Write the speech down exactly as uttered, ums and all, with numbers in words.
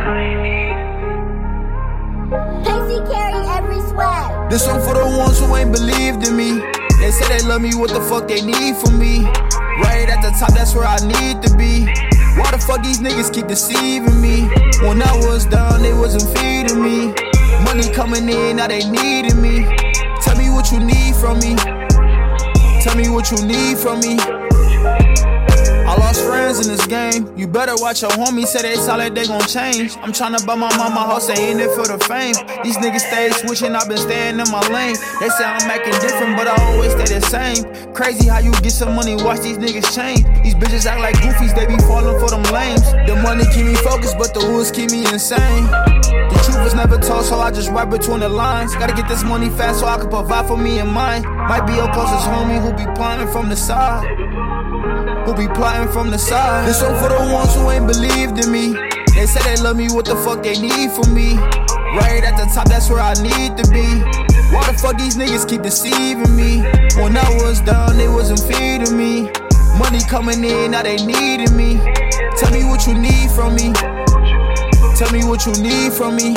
Pacey carry every swag. This one for the ones who ain't believed in me. They say they love me, what the fuck they need from me? Right at the top, that's where I need to be. Why the fuck these niggas keep deceiving me? When I was down, they wasn't feeding me. Money coming in, now they needing me. Tell me what you need from me. Tell me what you need from me. I lost friends in this game. You better watch your homies, say they solid, they gon' change. I'm tryna buy my mama house, they ain't it for the fame. These niggas stay switching, I been staying in my lane. They say I'm acting different, but I always stay the same. Crazy how you get some money, watch these niggas change. These bitches act like goofies, they be falling for them lames. The money keep me focused, but the woods keep me insane. The truth was never told, so I just write between the lines. Gotta get this money fast so I can provide for me and mine. Might be your closest homie who be plotting from the side. Who be plotting from the side. This one for the ones who ain't believed in me. They say they love me, what the fuck they need from me? Right at the top, that's where I need to be. Why the fuck these niggas keep deceiving me? When I was down, they wasn't feeding me. Money coming in, now they needing me. Tell me what you need from me. Tell me what you need from me.